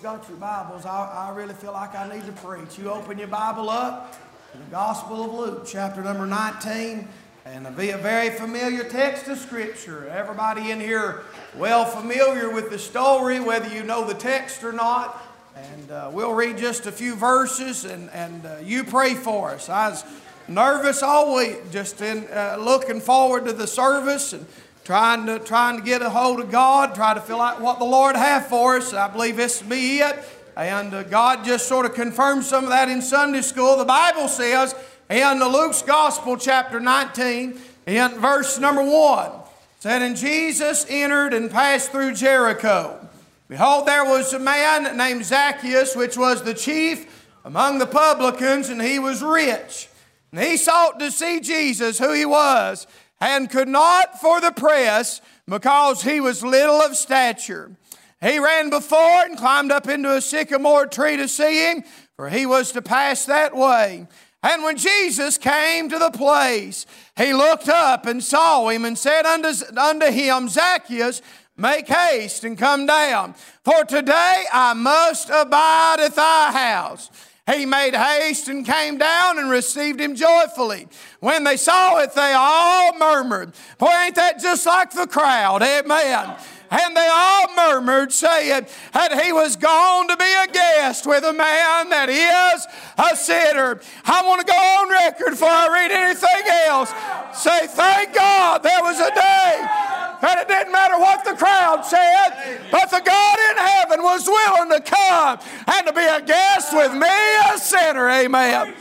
got your Bibles, I really feel like I need to preach. You open your Bible up to the Gospel of Luke, chapter number 19, and it'll be a very familiar text of Scripture. Everybody in here well familiar with the story, whether you know the text or not. And we'll read just a few verses, and you pray for us. I was nervous all week, just in looking forward to the service and trying to get a hold of God, try to feel like what the Lord has for us. I believe this will be it. And God just sort of confirmed some of that in Sunday school. The Bible says in Luke's Gospel, chapter 19, in verse number 1, said, "And Jesus entered and passed through Jericho. Behold, there was a man named Zacchaeus, which was the chief among the publicans, and he was rich. And he sought to see Jesus, who he was, and could not for the press, because he was little of stature. He ran before and climbed up into a sycamore tree to see him, for he was to pass that way. And when Jesus came to the place, he looked up and saw him, and said unto him, Zacchaeus, make haste and come down, for today I must abide at thy house. He made haste and came down and received him joyfully. When they saw it, they all murmured." Boy, ain't that just like the crowd? Amen. "And they all murmured, saying that he was gone to be a guest with a man that is a sinner." I want to go on record before I read anything else. Say, thank God there was a day that it didn't matter what the crowd said, but the God in heaven was willing to come and to be a guest with me, a sinner. Amen.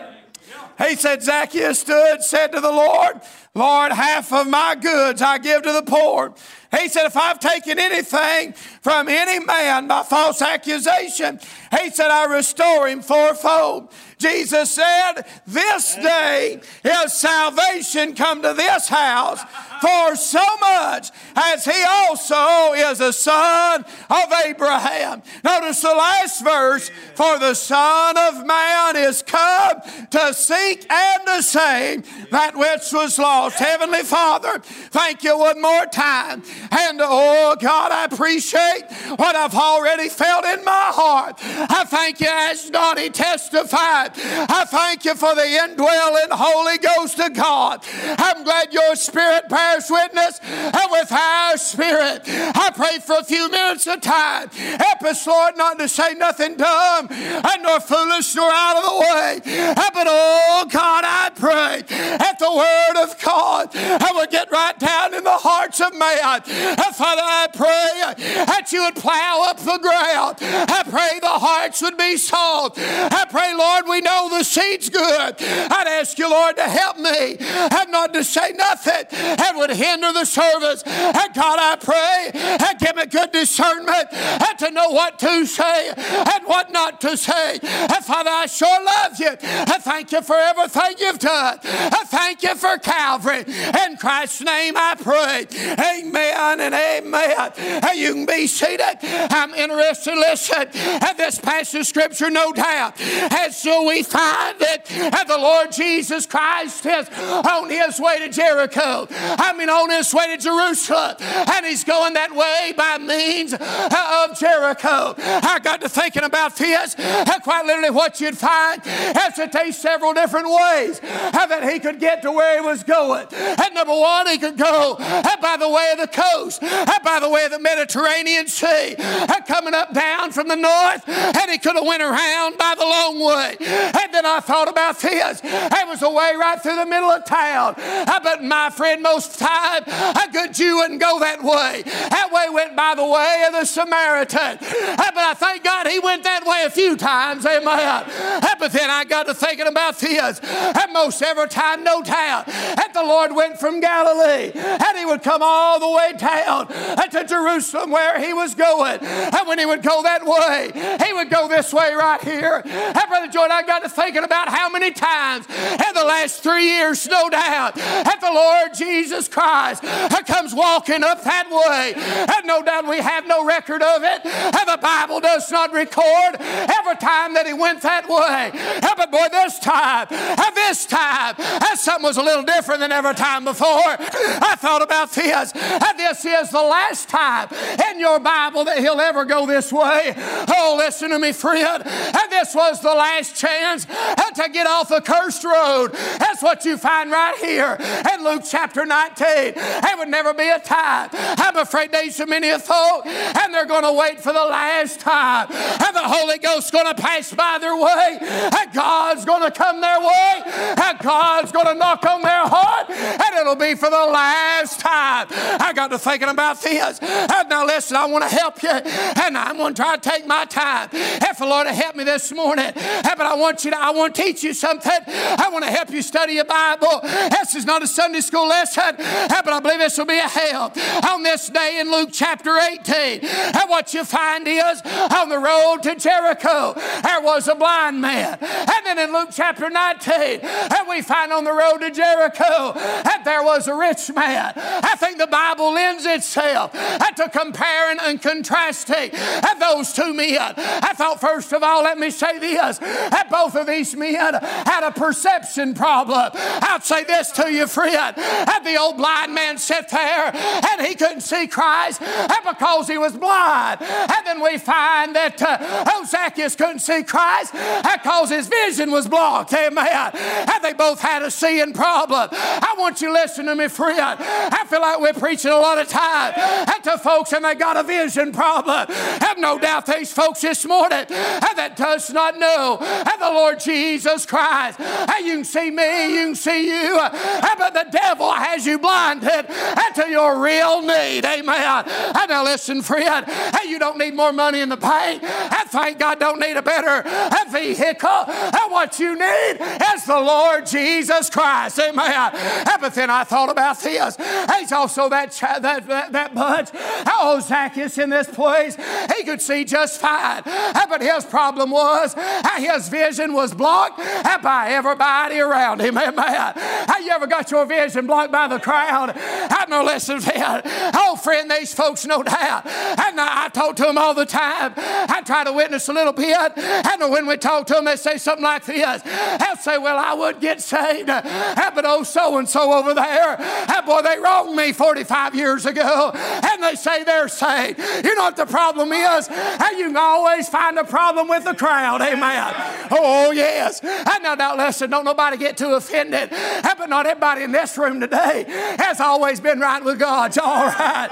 He said, Zacchaeus stood, said to the Lord, "Lord, half of my goods I give to the poor." He said, "If I've taken anything from any man by false accusation," he said, "I restore him fourfold." Jesus said, "This day is salvation come to this house, for so much as he also is a son of Abraham." Notice the last verse, "For the Son of Man is come to seek and to save that which was lost." Heavenly Father, thank you one more time. And oh God, I appreciate what I've already felt in my heart. I thank you, as Donnie testified. I thank you for the indwelling Holy Ghost of God. I'm glad your Spirit bears witness, and with our spirit, I pray for a few minutes of time. Help us, Lord, not to say nothing dumb and nor foolish nor out of the way. But oh God, I pray that the Word of God would get right down in the hearts of man. Father, I pray that you would plow up the ground. I pray the hearts would be sold. I pray, Lord, we know the seed's good. I'd ask you, Lord, to help me and not to say nothing that would hinder the service. And God, I pray and give me good discernment and to know what to say and what not to say. And Father, I sure love you. I thank you for everything you've done. I thank you for Calvary. In Christ's name I pray. Amen and amen. You can be seated. I'm interested to listen at this passage of Scripture, no doubt. And so we find it that the Lord Jesus Christ is on his way to Jericho. On his way to Jerusalem. And he's going that way by means of Jericho. I got to thinking about this. Quite literally what you'd find is that there's several different ways that he could get to where he was going. And number one, he could go by the way of the coast, by the way of the Mediterranean Sea, coming up down from the north, and he could have went around by the long way. And then I thought about this. There was a way right through the middle of town. But my friend, most time, a good Jew wouldn't go that way. That way went by the way of the Samaritan. But I thank God he went that way a few times. Amen. But then I got to thinking about this. And most every time, no doubt, that the Lord went from Galilee, and he would come all the way down to Jerusalem where he was going. And when he would go that way, he would go this way right here. And Brother Jordan, I got to thinking about how many times in the last 3 years, no doubt, that the Lord Jesus Christ comes walking up that way. And no doubt we have no record of it. And the Bible does not record every time that he went that way. But boy, this time, something was a little different than every time before. I thought about this. This is the last time in your Bible that he'll ever go this way. Oh, listen to me, friend. This was the last chance to get off the cursed road. That's what you find right here in Luke chapter 19. There would never be a time. I'm afraid there's so many folk, and they're going to wait for the last time. And the Holy Ghost's going to pass by their way. And God's going to come their way. And God's going to knock on their heart. And it'll be for the last time. I got to thinking about this. And now listen, I want to help you. And I'm going to try to take my time. If the Lord will help me this morning. But I want to teach you something. I want to help you study your Bible. This is not a Sunday school lesson. But I believe this will be a help. On this day in Luke chapter 18. And what you find is on the road to Jericho, there was a blind man. And then in Luke chapter 19, and we find on the road to Jericho that there was a rich man. I think the Bible lends itself to comparing and contrasting those two men. I thought, first of all, let me say this, that both of these men had a perception problem. I'll say this to you, friend, that the old blind man sat there and he couldn't see Christ because he was blind. And then we find that Zacchaeus couldn't see Christ because his vision was blocked. Amen. And they both had a seeing problem. I want you to listen to me, friend. I feel like we're preaching a lot of time to folks and they got a vision problem. I have no doubt these folks this morning that does not know the Lord Jesus Christ. You can see me, you can see you, but the devil has you blinded to your real need. Amen. And now listen, friend, you don't need more money in the bank. I thank God don't need a better vehicle. What you need is the Lord Jesus Christ. Amen. But then I thought about this. He's also that bunch. Oh, Zacchaeus in this place, he could see just fine. But his problem was his vision was blocked by everybody around him. Amen. You ever got your vision blocked by the crowd? I know, listen, friend. Oh, friend, these folks, no doubt. And I talk to them all the time. I try to witness a little bit. And when we talk to them, they say something like this. They'll say, well, I would get saved. But oh, so-and-so over there, boy, they wronged me 45 years ago. And they say they're saved. You know what the problem is? You can always find a problem with the crowd. Amen. Oh, yes. And now listen, don't nobody get too offended. But not everybody in this room today has always been right with God. All right.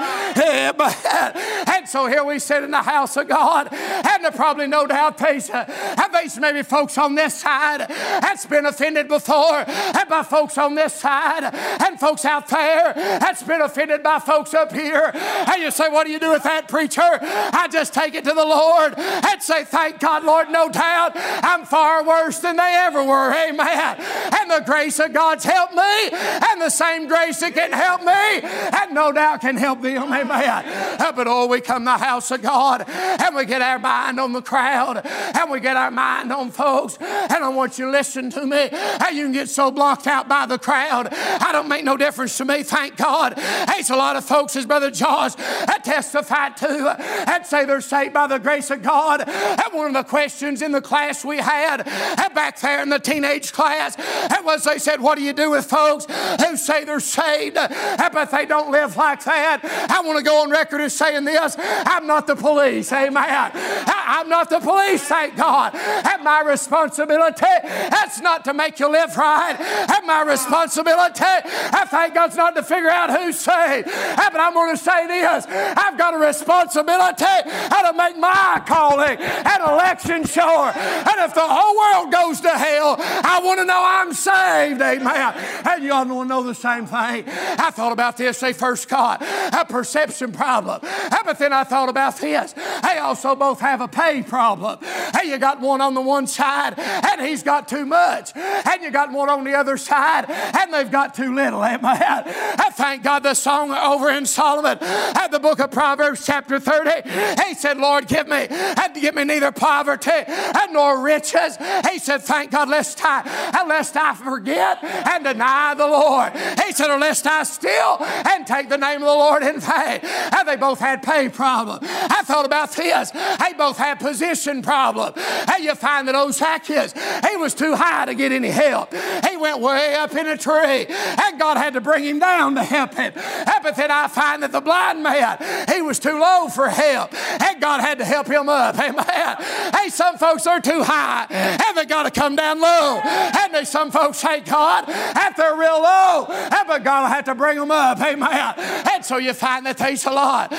And so here we sit in the house of God. And there probably no doubt there's maybe folks on this side that's been offended before. And by folks on this side. And folks out there that's been offended by folks up here. And you say, what do you do with that, preacher? I just take it to the Lord and say, thank God, Lord, no doubt I'm far worse than they ever were. Amen. And the grace of God's helped me, and the same grace that can help me, and no doubt can help them. Amen. But oh, we come to the house of God, and we get our mind on the crowd, and we get our mind on folks. And I want you to listen to me. You can get so blocked out by the crowd. I don't make no difference to me, thank God. There's a lot of folks, as Brother Josh testified to, and say they're saved by the grace of God. And one of the questions in the class we had back there in the teenage class was they said, what do you do with folks who say they're saved, but they don't live like that? I want to go on record as saying this. I'm not the police. Amen. I'm not the police, thank God. And my responsibility, that's not to make you live right. And my responsibility, I thank God's not to figure out who's saved. But I'm going to say this. I've got a responsibility to make my calling an election sure. And if the whole world goes to hell, I want to know I'm saved. Amen. And you all want to know the same thing. I thought about this. They first got a perception problem. But then I thought about this. They also both have a pay problem. Hey, you got one on the one side, and he's got too much. And you got one on the other side, and they've got too little. Amen. I thank God the song over in Solomon, at the book of Proverbs chapter 30, he said, Lord, give me neither poverty nor riches. He said, thank God, lest I forget and deny the Lord. He said, or lest I steal and take take the name of the Lord in vain. And they both had pay problem. I thought about this. They both had position problem. And you find that old Zacchaeus, he was too high to get any help. He went way up in a tree, and God had to bring him down to help him. But then I find that the blind man, he was too low for help, and God had to help him up. Amen. Hey, some folks are too high, and they got to come down low. And there's some folks, thank God, that they're real low, but God will have to bring them up. Amen. And so you find that there's a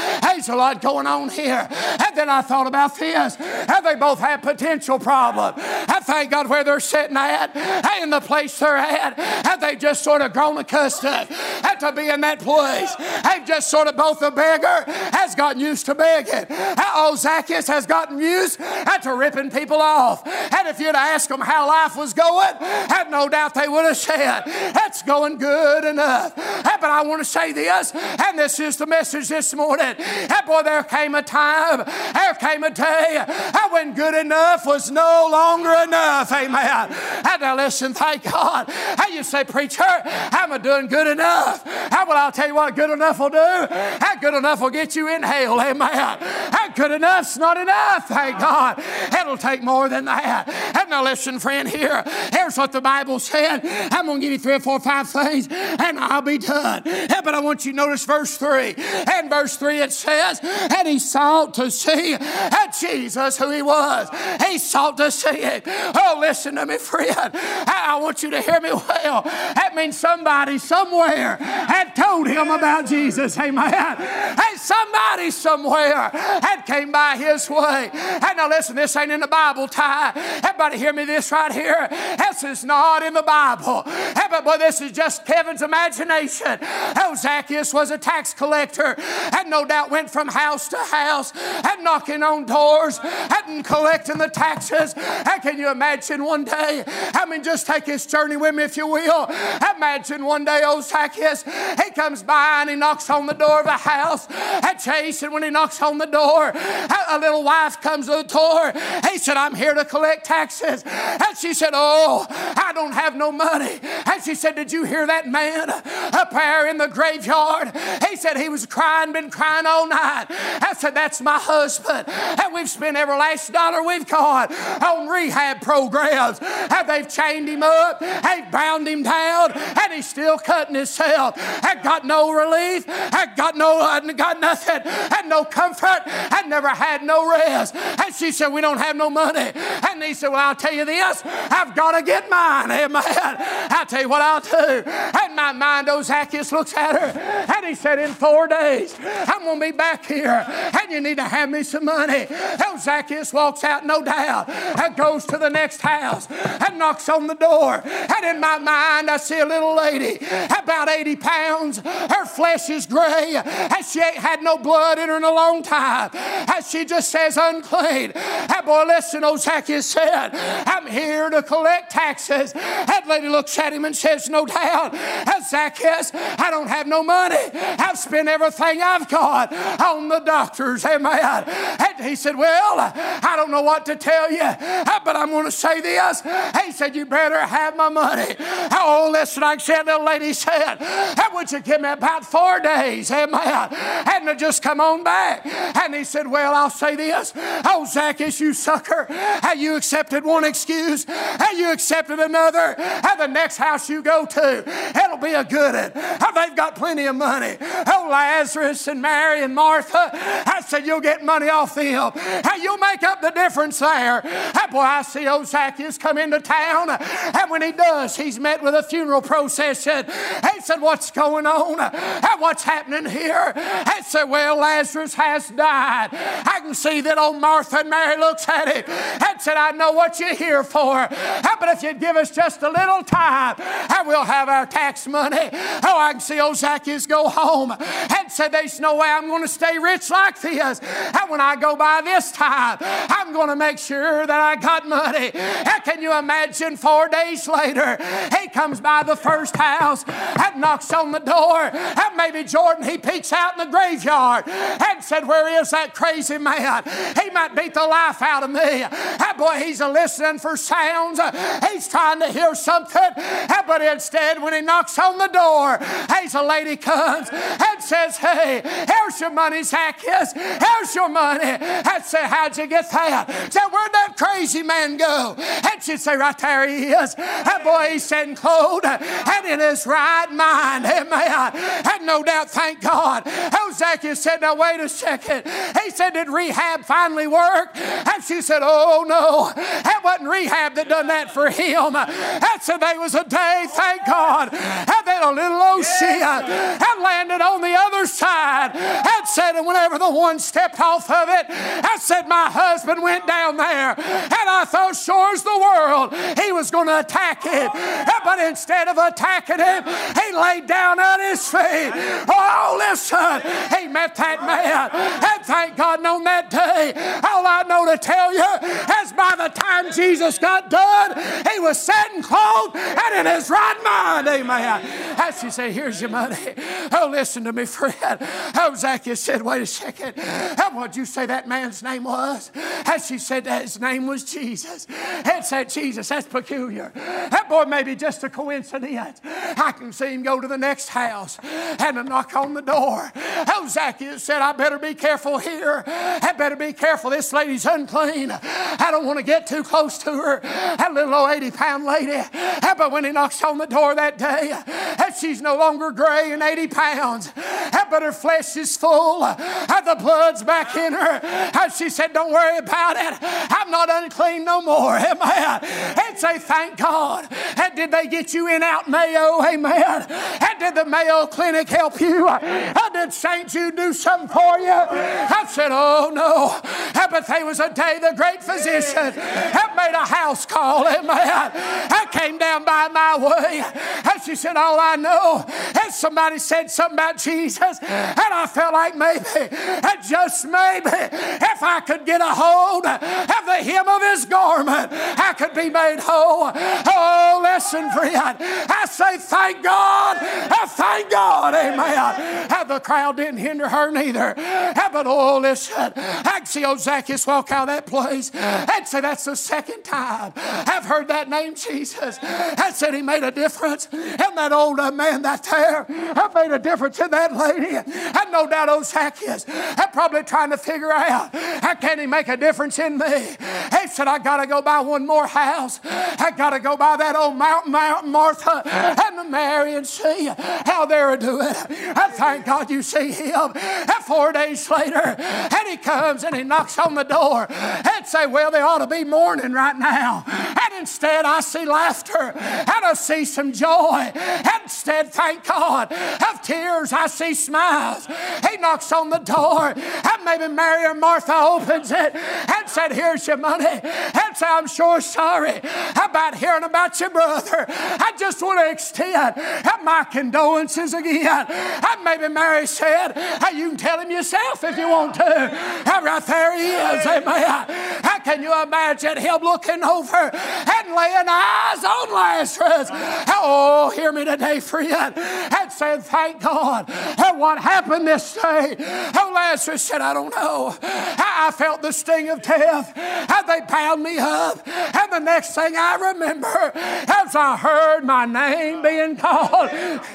lot going on here. And then I thought about this, and they both have potential problem. I thank God where they're sitting at, in the place they're at, and they just sort of grown accustomed to be in that place. They've just sort of, both the beggar has gotten used to begging. Old Zacchaeus has gotten used to ripping people off. And if you'd ask them how life was going, I've no doubt they would have said, that's going good enough. But I want to say this, and this is the message this morning. Boy, there came a time, there came a day when good enough was no longer enough. Amen. And now listen, thank God. You say, preacher, I'm doing good enough. Well, I'll tell you what good enough will do. Good enough will get you in hell. Amen. Good enough's not enough, thank God. It'll take more than that. And now listen, friend, here's what the Bible said. I'm going to give you 3 or 4 or 5 things, and I'll be done. But I want you to notice verse 3. And verse 3 it says, and he sought to see Jesus who he was. He sought to see him. Oh, listen to me, friend. I want you to hear me well. That means somebody somewhere had told him about Jesus. Amen. Hey, somebody somewhere had came by his way. And now listen, this ain't in the Bible, Ty. Everybody hear me this right here. This is not in the Bible. But boy, this is just Kevin's imagination. Oh, Zacchaeus was a tax collector, and no doubt went from house to house and knocking on doors and collecting the taxes. And can you imagine one day? Just take this journey with me, if you will. Imagine one day, old Zacchaeus, he comes by and he knocks on the door of a house. And Chase, and when he knocks on the door, a little wife comes to the door. He said, I'm here to collect taxes. And she said, oh, I don't have no money. And she said, did you hear that man up there in the graveyard? He said he was crying, been crying all night. I said, that's my husband. And we've spent every last dollar we've got on rehab programs. And they've chained him up, they've bound him down, and he's still cutting himself. And got no relief, and got nothing, and no comfort, and never had no rest. And she said, we don't have no money. And he said, well, I'll tell you this, I've got to get mine. Amen. I'll tell you what I'll do. And my mind, old Zacchaeus looks at her, and he said, in 4 days, I'm going to be back here, and you need to have me some money. Old Zacchaeus walks out, no doubt, and goes to the next house, and knocks on the door. And in my mind, I see a little lady, about 80 pounds. Her flesh is gray, and she ain't had no blood in her in a long time. And she just says, unclean. And boy, listen, old Zacchaeus said, I'm here to collect taxes. That lady looks at him and says, no doubt, Zacchaeus, I don't have no money. I've spent everything I've got on the doctors. Amen. And he said, well, I don't know what to tell you, but I'm going to say this. He said, you better have my money. Oh, listen, like that little lady said, would you give me about 4 days? Amen. And to just come on back. And he said, well, I'll say this. Oh, Zacchaeus, you sucker. You accepted one excuse. You accepted another. The next house you go to, it'll be a good one. They've got plenty of money. Oh, Lazarus and Mary and Martha. I said, you'll get money off them. You'll make up the difference there. Boy, I see old Zacchaeus come into town. And when he does, he's met with a funeral procession. He said, what's going on? What's happening here? He said, well, Lazarus has died. I can see that old Martha and Mary looks at him and said, I know what you're here for. But if you'd give us just a little time, we'll have our tax money. Oh, I can see old Zacchaeus go home and said, there's no way I'm going to stay rich like this. And when I go by this time, I'm going to make sure that I got money. Can you imagine 4 days later, he comes by the first house and knocks on the door. And maybe Jordan, he peeks out in the graveyard and said, where is that crazy crazy man. He might beat the life out of me. That boy, he's listening for sounds. He's trying to hear something. But instead, when he knocks on the door, a lady comes and says, hey, here's your money, Zacchaeus. Here's your money. And say, how'd you get that? Say, where'd that crazy man go? And she'd say, right there he is. That boy, he's sitting clothed and in his right mind. Amen. And no doubt, thank God. Oh, Zacchaeus said, now wait a second. He said, did rehab finally work? And she said, oh no, that wasn't rehab that done that for him. That said, there was a day, thank God, and then a little old shit had landed on the other side. And said, and whenever the one stepped off of it, I said, my husband went down there, and I thought, sure as the world, he was going to attack him. But instead of attacking him, he laid down at his feet. Oh, listen, he met that man, and thank God on that day, all I know to tell you is by the time Jesus got done, he was sitting clothed and in his right mind. Amen. As she said, here's your money. Oh, listen to me, friend. Oh, Zacchaeus said, wait a second. What'd you say that man's name was? And she said that his name was Jesus. And said, Jesus, that's peculiar. That boy may be just a coincidence. I can see him go to the next house and knock on the door. Oh, Zacchaeus said, I better be careful here. I better be careful. This lady's unclean. I don't want to get too close to her. That little old 80-pound lady. But when he knocks on the door that day, and she's no longer gray and 80 pounds, but her flesh is full, and the blood's back in her. And she said, don't worry about it. I'm not unclean no more. Amen. And say, thank God. And did they get you in out Mayo? Amen. And did the Mayo Clinic help you? And did St. Jude do something for you? I said, oh no. But there was a day the great physician had made a house call. Amen. I came down by my way. And she said, all I know is somebody said something about Jesus. And I felt like maybe, and just maybe, if I could get a hold of the hem of his garment, I could be made whole. Oh, listen, friend. I say, thank God. Thank God. Amen. The crowd didn't hinder her neither. But oh, listen. I see old Zacchaeus walk out of that place and say, that's the second time I've heard that name, Jesus. I said he made a difference in that old man that there. I made a difference in that lady. And no doubt old Zacchaeus, I'm probably trying to figure out, how can he make a difference in me? He said, I got to go by one more house. I got to go by that old Mount Martha and Mary and see how they're doing. I thank God you see him. And 4 days later, and he comes and he knocks on the door and say, well, they ought to be mourning right now. And instead I see laughter and I see some joy. And instead, thank God, of tears I see smiles. He knocks on the door and maybe Mary or Martha opens it and said, here's your money. And say, I'm sure sorry about hearing about your brother. I just want to extend my condolences again. And maybe Mary said, hey, you can tell him yourself if you want to. And right there he is. Amen. How can you imagine him looking over and laying eyes on Lazarus? Oh, hear me today, friend. And saying, thank God. And what happened this day? Oh, Lazarus said, I don't know. I felt the sting of death. And they bound me up. And the next thing I remember, as I heard my name being called,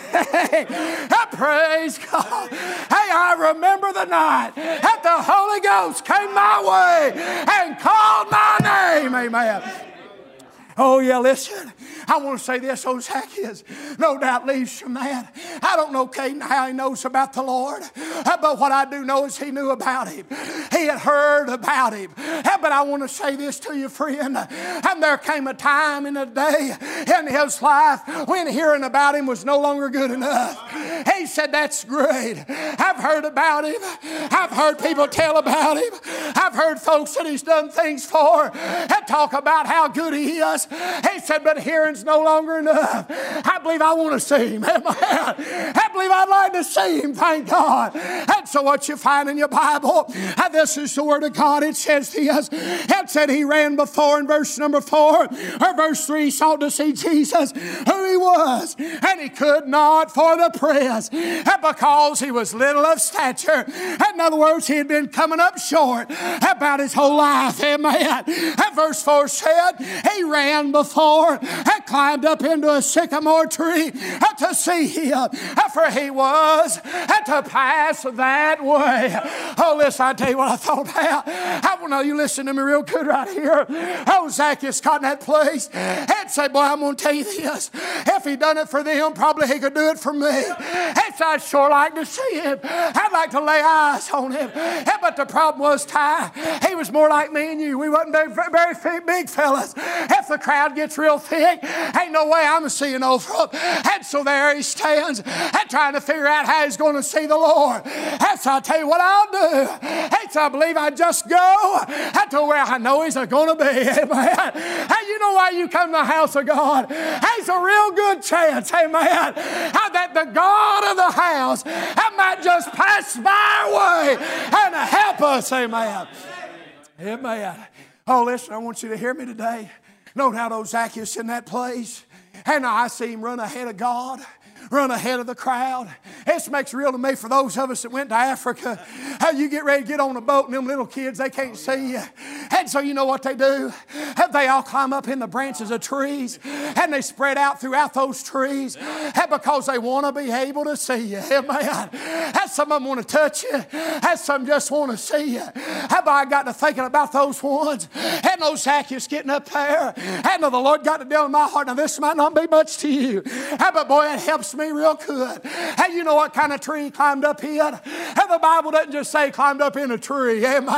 I praise God. Hey, I remember the night that the Holy Ghost came my way and called my name. Amen. Oh, yeah, listen. I want to say this, old Zacchaeus no doubt leaves from that. I don't know Caden how he knows about the Lord, but what I do know is he knew about him. He had heard about him. But I want to say this to you, friend. And there came a time in a day in his life when hearing about him was no longer good enough. He said, that's great. I've heard about him. I've heard people tell about him. I've heard folks that he's done things for and talk about how good he is. He said, but hearing's no longer enough. I believe I want to see him. I believe I'd like to see him, thank God. And So what you find in your Bible, this is the Word of God. It says this. It said he ran before in verse number 4 or verse 3, sought to see Jesus, who he was, and he could not for the press, because he was little of stature. In other words, he had been coming up short about his whole life. Amen. And verse 4 said he ran before and climbed up into a sycamore tree to see him, for he was to pass that way. Oh, listen, I tell you what I thought about. I want to know you listen to me real good right here. Oh, Zacchaeus got in that place and said, boy, I'm going to tell you this. If he done it for them, probably he could do it for me. And so I'd sure like to see him. I'd like to lay eyes on him. But the problem was, Ty, he was more like me and you. We wasn't very big fellas. If the crowd gets real thick, ain't no way I'm seeing over him. And so there he stands and trying to figure out how he's going to see the Lord. And so I tell you what I'll do. And so I believe I just go to where I know he's going to be. Amen. And you know why you come to the house of God? It's a real good chance, amen, that the God of the house might just pass by our way and help us, amen. Amen. Oh, listen, I want you to hear me today. Note how those Zacchaeus in that place, and I see him run ahead of God, run ahead of the crowd. This makes it real to me for those of us that went to Africa. How you get ready to get on a boat and them little kids, they can't see you. And so you know what they do? They all climb up in the branches of trees and they spread out throughout those trees because they want to be able to see you. Amen. And some of them want to touch you. And some just want to see you. How about I got to thinking about those ones and those Zacchaeus getting up there. And the Lord got to deal in my heart. Now this might not be much to you. But boy, it helps me real good. And you know what kind of tree he climbed up in? And the Bible doesn't just say climbed up in a tree. Amen.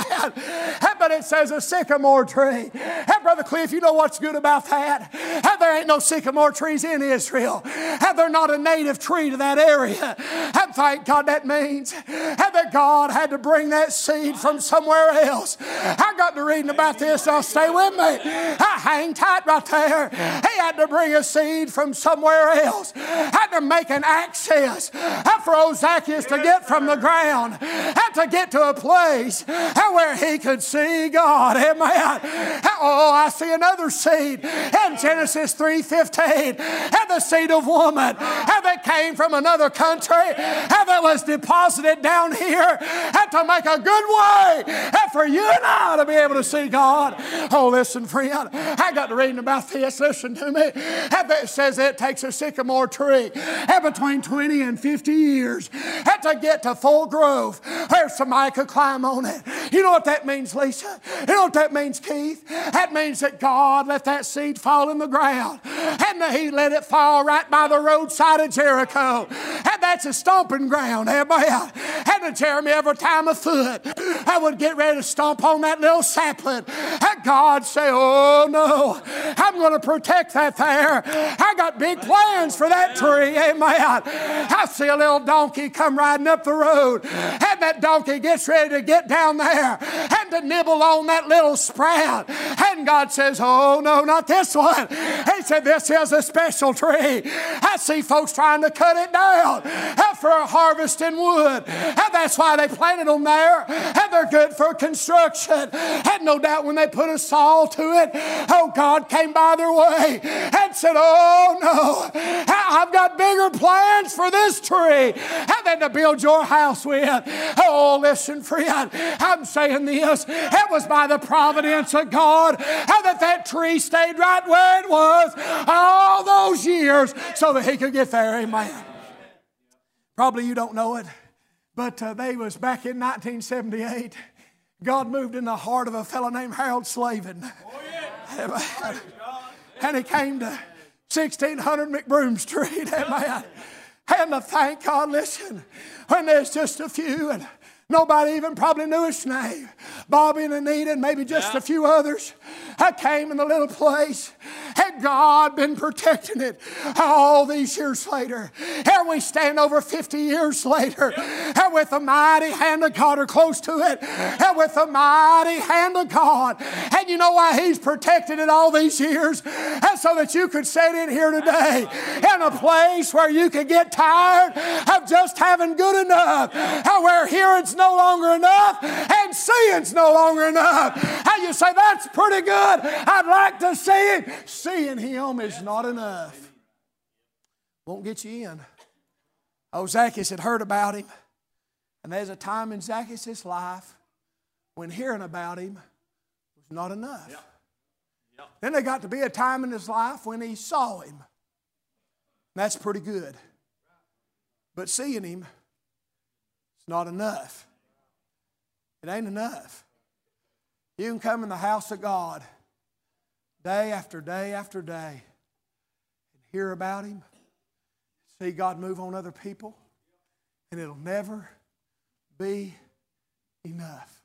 But it says a sycamore tree. And Brother Cliff, you know what's good about that? And there ain't no sycamore trees in Israel. And they're not a native tree to that area. And thank God that means that God had to bring that seed from somewhere else. I got to reading about this. Now stay with me. I hang tight right there. He had to bring a seed from somewhere else. Had to make an access for old Zacchaeus to get from the ground and to get to a place where he could see God. Amen. Oh, I see another seed in Genesis 3:15, and the seed of woman that came from another country and that was deposited down here and to make a good way for you and I to be able to see God. Oh, listen, friend, I got to reading about this. Listen to me. It says it takes a sycamore tree between 20 and 50 years to get to full growth where somebody could climb on it. You know what that means, Lisa? You know what that means, Keith? That means that God let that seed fall in the ground and he let it fall right by the roadside of Jericho. And that's a stomping ground. Amen. And Jeremy, every time a foot I would get ready to stomp on that little sapling, and God say, oh no, I'm going to protect that there. I got big plans for that tree. Amen. I see a little donkey come riding up the road, and that donkey gets ready to get down there and to nibble on that little sprout. And God says, oh no, not this one. He said, this is a special tree. I see folks trying to cut it down for harvesting wood. And that's why they planted them there. And they're good for construction. And no doubt when they put a saw to it, oh, God came by their way and said, oh no, I've got bigger plans for this tree than to build your house with. Oh, listen, friend, I'm saying this. It was by the providence of God that tree stayed right where it was all those years so that he could get there. Amen. Probably you don't know it, but they was back in 1978. God moved in the heart of a fellow named Harold Slavin. Oh, yeah. And he came to 1600 McBroom Street. Amen. And to thank God, listen, when there's just a few, and Nobody even probably knew his name. Bobby and Anita and maybe just a few others. I came in the little place. Had God been protecting it all these years later? Here we stand over 50 years later. And with the mighty hand of God, or close to it. And with the mighty hand of God. And you know why He's protected it all these years? And so that you could sit in here today in a place where you could get tired of just having good enough. And where hearing's no longer enough and seeing's no longer enough. And you say, that's pretty good. I'd like to see it. Seeing Him is not enough. Won't get you in. Oh, Zacchaeus had heard about Him. And there's a time in Zacchaeus' life when hearing about Him was not enough. Yeah. Yeah. Then there got to be a time in his life when he saw Him. That's pretty good. But seeing Him is not enough. It ain't enough. You can come in the house of God day after day after day and hear about Him, see God move on other people, and it'll never be enough.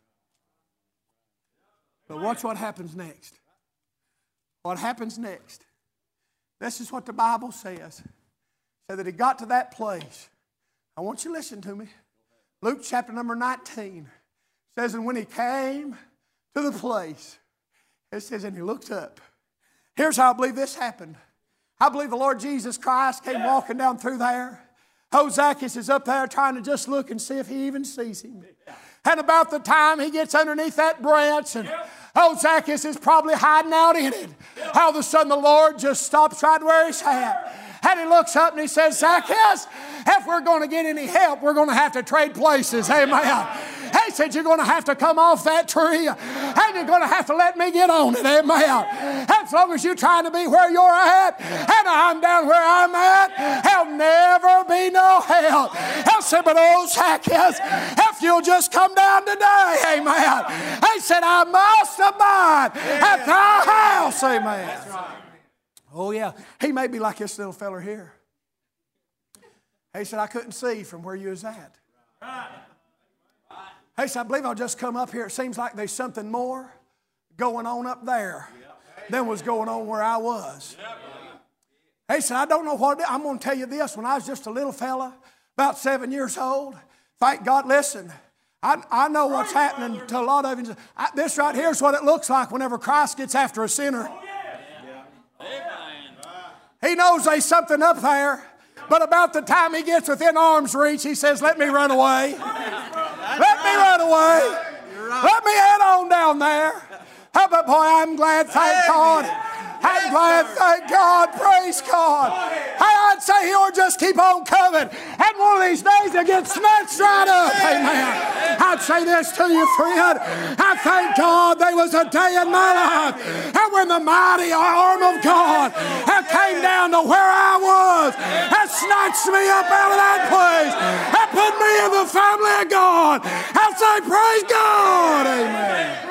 But watch what happens next. What happens next? This is what the Bible says. So that he got to that place. I want you to listen to me. Luke chapter number 19 says, and when he came to the place, it says, and he looked up. Here's how I believe this happened. I believe the Lord Jesus Christ came walking down through there. Oh, Zacchaeus is up there trying to just look and see if he even sees him. And about the time he gets underneath that branch, and Zacchaeus is probably hiding out in it. All of a sudden the Lord just stops right where he's at. And he looks up and he says, Zacchaeus, if we're going to get any help, we're going to have to trade places. Amen. He said, you're going to have to come off that tree and you're going to have to let me get on it. Amen. As long as you're trying to be where you're at and I'm down where I'm at, there'll never be no help. He said, but oh, Zacchaeus, if you'll just come down today, amen. He said, I must abide at thy house. Amen. That's right. Oh, yeah. He may be like this little fella here. He said, I couldn't see from where you was at. He said, I believe I'll just come up here. It seems like there's something more going on up there than was going on where I was. He said, I don't know what it is. I'm going to tell you this. When I was just a little fella, about 7 years old, thank God, listen, I know what's happening to a lot of you. This right here is what it looks like whenever Christ gets after a sinner. He knows there's something up there, but about the time he gets within arm's reach, he says, let me run away. Let me run away. Let me head on down there. But boy, I'm glad, thank God. I'm glad, thank God, praise God. I'd say he'll just keep on coming. And one of these days he'll get snatched right up. Amen. I'd say this to you, friend. I thank God there was a day in my life and when the mighty arm of God came down to where I was and snatched me up out of that place and put me in the family of God. I'd say, praise God. Amen.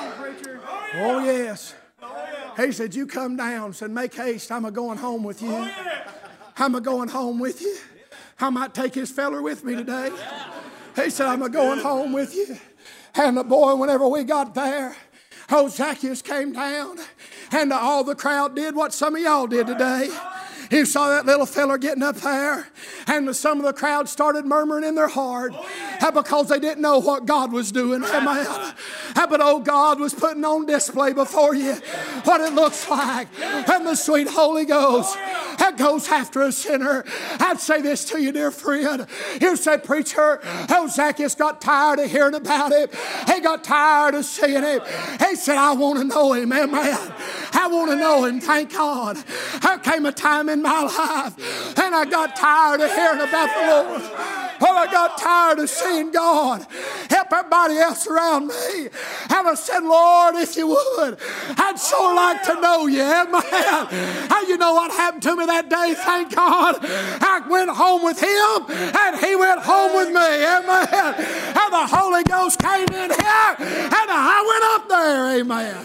Oh, yes. He said, you come down. Said, make haste. I'm a-going home with you. I'm a-going home with you. I might take this feller with me today. He said, I'm a-going home with you. And the boy, whenever we got there, Zacchaeus came down. And all the crowd did what some of y'all did today. You saw that little fella getting up there, and some of the crowd started murmuring in their heart because they didn't know what God was doing. Amen. But oh, God was putting on display before you what it looks like when the sweet Holy Ghost goes after a sinner. I'd say this to you, dear friend. You said, preacher, Zacchaeus got tired of hearing about it. He got tired of seeing it. He said, I want to know him. Amen. I want to know him. Thank God. There came a time in my life and I got tired of hearing about the Lord. Well, I got tired of seeing God help everybody else around me. And I said, Lord, if you would, I'd sure like to know you. Amen. And you know what happened to me that day? Thank God. I went home with him and he went home with me. Amen. And the Holy Ghost came in here and I went up there. Amen.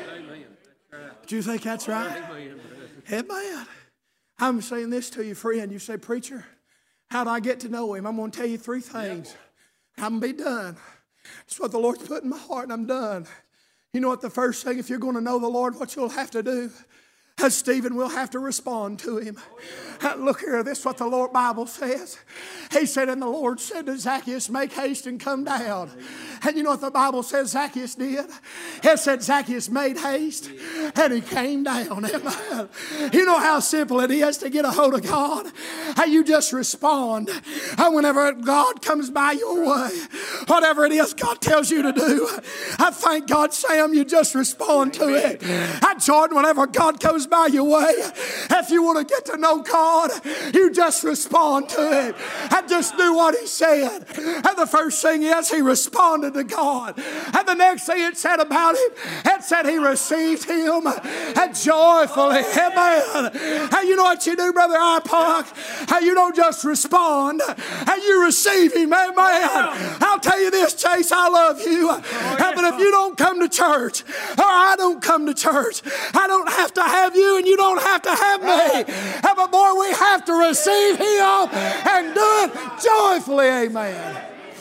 Do you think that's right? Amen. I'm saying this to you, friend. You say, preacher, how do I get to know him? I'm going to tell you three things. I'm going to be done. That's what the Lord's put in my heart, and I'm done. You know what the first thing, if you're going to know the Lord, what you'll have to do? As Stephen will have to respond to him. Look here, this is what the Lord Bible says. He said, and the Lord said to Zacchaeus, make haste and come down. And you know what the Bible says Zacchaeus did? It said Zacchaeus made haste and he came down. Amen. You know how simple it is to get a hold of God? How you just respond. And whenever God comes by your way, whatever it is God tells you to do, I thank God, Sam, you just respond to it. Jordan, whenever God comes by your way, if you want to get to know God, you just respond to it and just do what he said. And the first thing is he responded to God. And the next thing it said about him, it said he received him and joyfully. Amen. And you know what you do, Brother Ipock? And you don't just respond, and you receive him. Amen. I'll tell you this, Chase, I love you. But if you don't come to church, or I don't come to church, I don't have to have you, and you don't have to have me. But boy, we have to receive him and do it joyfully. Amen.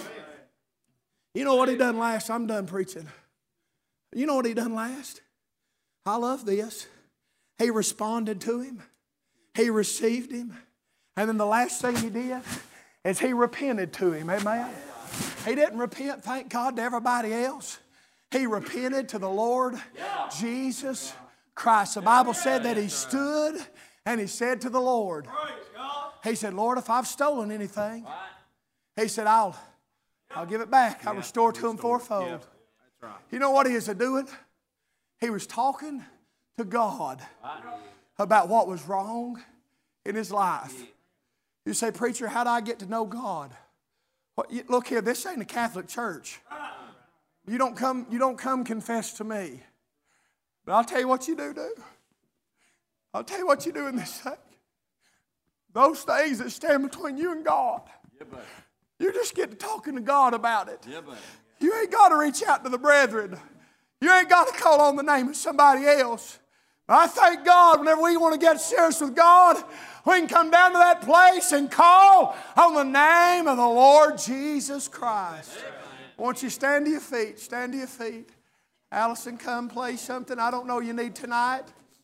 You know what he done last? I'm done preaching. You know what he done last? I love this. He responded to him. He received him. And then the last thing he did is he repented to him. Amen. He didn't repent, thank God, to everybody else. He repented to the Lord Jesus Christ. The Bible said that he stood and he said to the Lord, he said, Lord, if I've stolen anything, he said, I'll give it back. I'll restore to him fourfold. You know what he was doing? He was talking to God about what was wrong in his life. You say, preacher, how do I get to know God? Well, look here, this ain't a Catholic church. You don't come confess to me. But I'll tell you what you do. I'll tell you what you do in this thing. Those things that stand between you and God. You just get to talking to God about it. You ain't got to reach out to the brethren. You ain't got to call on the name of somebody else. But I thank God whenever we want to get serious with God, we can come down to that place and call on the name of the Lord Jesus Christ. Won't you stand to your feet? Stand to your feet. Allison, come play something I don't know you need tonight.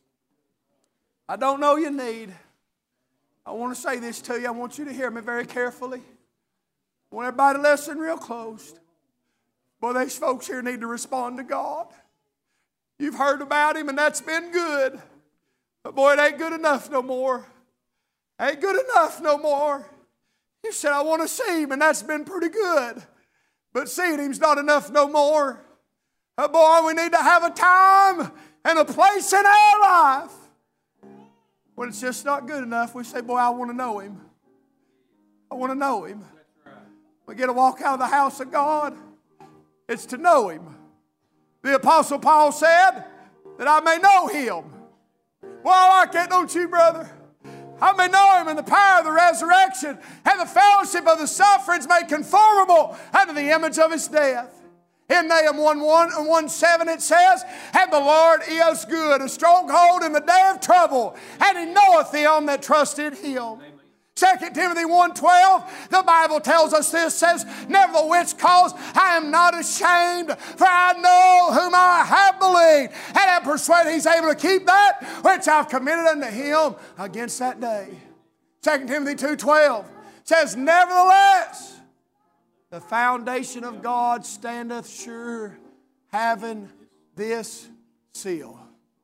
I don't know you need. I want to say this to you. I want you to hear me very carefully. I want everybody to listen real close. Boy, these folks here need to respond to God. You've heard about him and that's been good. But boy, it ain't good enough no more. Ain't good enough no more. You said, I want to see him, and that's been pretty good. But seeing him's not enough no more. Boy, we need to have a time and a place in our life when it's just not good enough. We say, boy, I want to know him. I want to know him. We get to walk out of the house of God. It's to know him. The Apostle Paul said that I may know him. Well, I like that, don't you, brother? I may know him in the power of the resurrection and the fellowship of the sufferings made conformable unto the image of his death. In Nahum 1:1 and 1:7 it says, and the Lord is good, a stronghold in the day of trouble, and he knoweth them that trust in him. 2 Timothy 1:12, the Bible tells us this, says, never which cause I am not ashamed, for I know whom I have believed, and am persuaded he's able to keep that which I've committed unto him against that day. 2 Timothy 2:12 says, nevertheless, the foundation of God standeth sure, having this seal.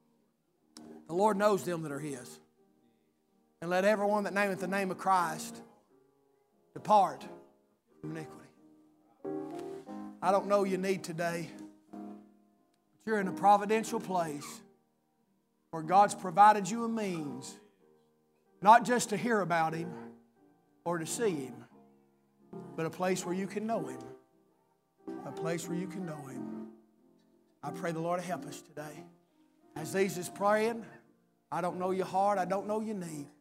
The Lord knows them that are his. And let everyone that nameth the name of Christ depart from iniquity. I don't know your need today, but you're in a providential place where God's provided you a means, not just to hear about him or to see him, but a place where you can know him. A place where you can know him. I pray the Lord help us today. As these is praying, I don't know your heart, I don't know your need.